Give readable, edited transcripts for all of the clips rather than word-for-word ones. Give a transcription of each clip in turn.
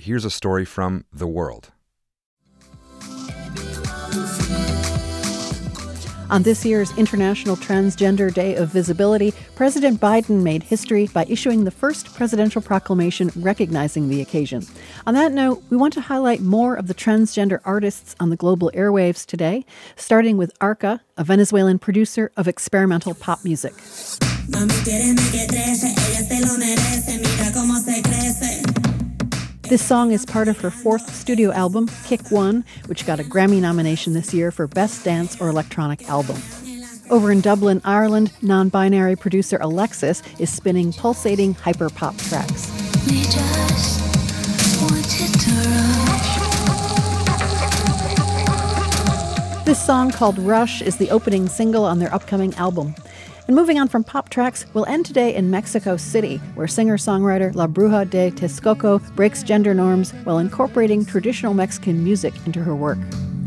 here's a story from The World. On this year's International Transgender Day of Visibility, President Biden made history by issuing the first presidential proclamation recognizing the occasion. On that note, we want to highlight more of the transgender artists on the global airwaves today, starting with Arca, a Venezuelan producer of experimental pop music. This song is part of her fourth studio album, Kick One, which got a Grammy nomination this year for Best Dance or Electronic Album. Over in Dublin, Ireland, non-binary producer Alexis is spinning pulsating hyper-pop tracks. We just wanted to rush. This song called Rush is the opening single on their upcoming album. And moving on from pop tracks, we'll end today in Mexico City, where singer-songwriter La Bruja de Texcoco breaks gender norms while incorporating traditional Mexican music into her work.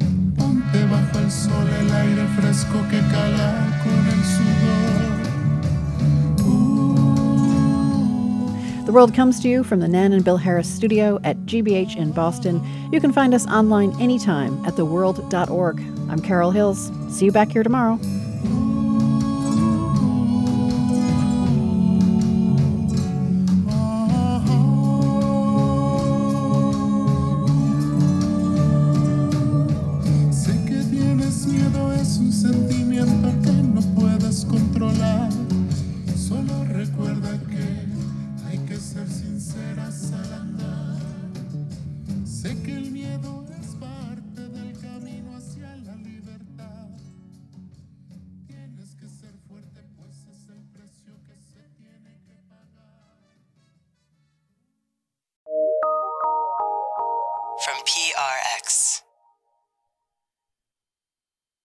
The World comes to you from the Nan and Bill Harris studio at GBH in Boston. You can find us online anytime at theworld.org. I'm Carol Hills. See you back here tomorrow. Es un sentimiento que no puedes controlar. Solo recuerda que hay que ser sinceras al andar. Sé que el miedo es parte del camino hacia la libertad. Tienes que ser fuerte, pues es el precio que se tiene que pagar. From PRX.